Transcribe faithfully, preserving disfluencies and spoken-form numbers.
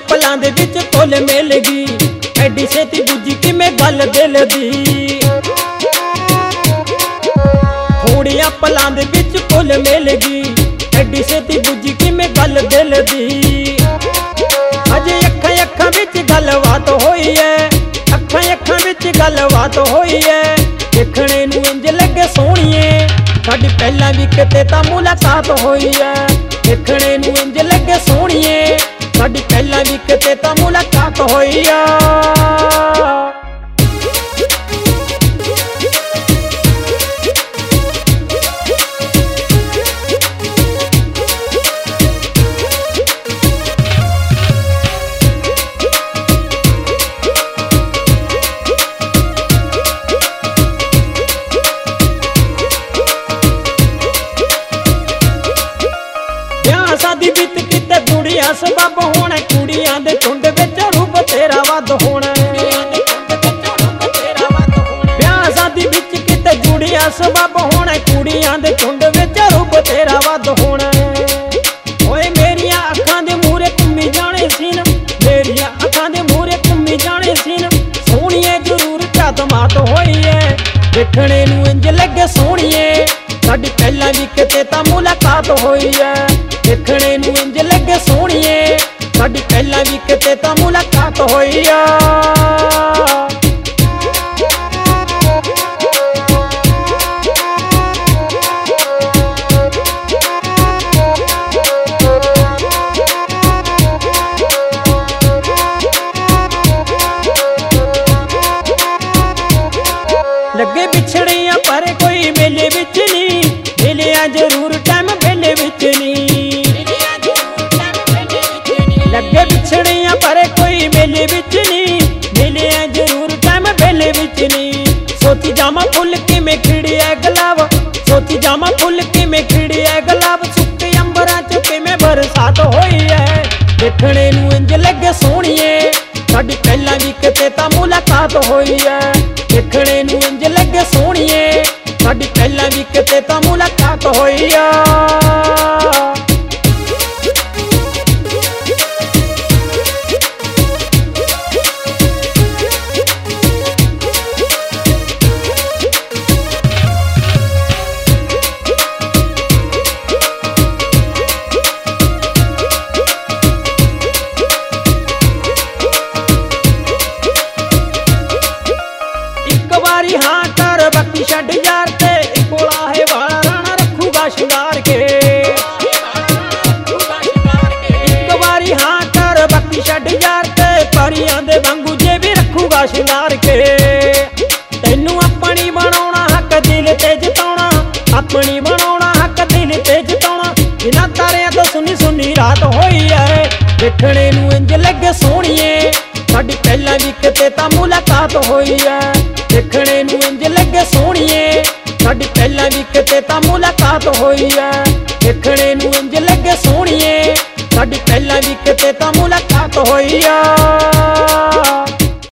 पलां दे विच कुल मिल गई, एडी छेती बुझी किवें गल दिल दी। थोड़ियां पलां दे विच कुल मिल गई, एडी छेती बुझी किवें गल दिल दी। अजे अखां अखां विच गलबात होई है, अखां अखां विच गलबात होई है। देखणे नूं इंज लगे सोहणीए साडी पहलां भी किते तां मुलाकात होई है। देखणे नूं इंज लगे सोहणीए साडी पहलां भी किते तां मुलाकात होई है। शादी बीत किते दुनिया सबब होना, कुड़ियां दे झुंड विच रूप तेरा वध होना। ब्याह शादी विच किते जुड़िया सबब होना, कुड़ियां दे झुंड विच रूप तेरा वध होना। ओए मेरियां अखां दे मूहरे घुम्मी जाने सीन, मेरियां अखां दे मूहरे घुम्मी जाने सीन। सोहणीए जरूर चादमात होई है। देखणे नूं इंज लगे सोहणीए साडी पहलां भी किते तां मुलाकात होई है। देखणे नूं इंज लगे सोहणीए साडी पहलां भी किते तां मुलाकात होई है। लगे बिछड़ियां पर कोई मेले विच नहीं, मिलिया जरूर टाइम मेले विच नहीं। लगे बिछड़ियां पर कोई मेले विच नहीं, मिलिया जरूर टाइम मेले विच नहीं। सोची जामा फुल किवें खिड़िया गुलाब, सोची जामा फुल किवें खिड़िया गुलाब। सुक्के अंबरां च किवें बरसात होई है। देखणे नूं इंज लगे सोहणीए साडी पहलां भी किते तां मुलाकात होई है। देखणे नूं इंज लगे सोहणीए साडी पहलां भी किते तां मुलाकात होई है। हाँ कर बाकी छड्ड यार ते, कोला है वाला राणा रखूगा शिंगार के। एक बारी हाँ कर बाकी छड्ड यार ते, परियां दे वांगू जे भी रखूगा शिंगार के। तैनू अपनी बनाउणा हक दिल ते जताउणा, अपनी बनाउणा हक दिल ते जताउणा। बिना तारियां तो सुनी सुनी रात होई है। देखणे नूं इंज लगे सोहणीए साडी पहलां भी किते तां मुलाकात होई है। देखणे नूं इंज लगे सोहणीए साडी पहलां भी किते तां मुलाकात होई है। देखणे नूं इंज लगे सोहणीए साडी पहलां भी किते तां मुलाकात होई है।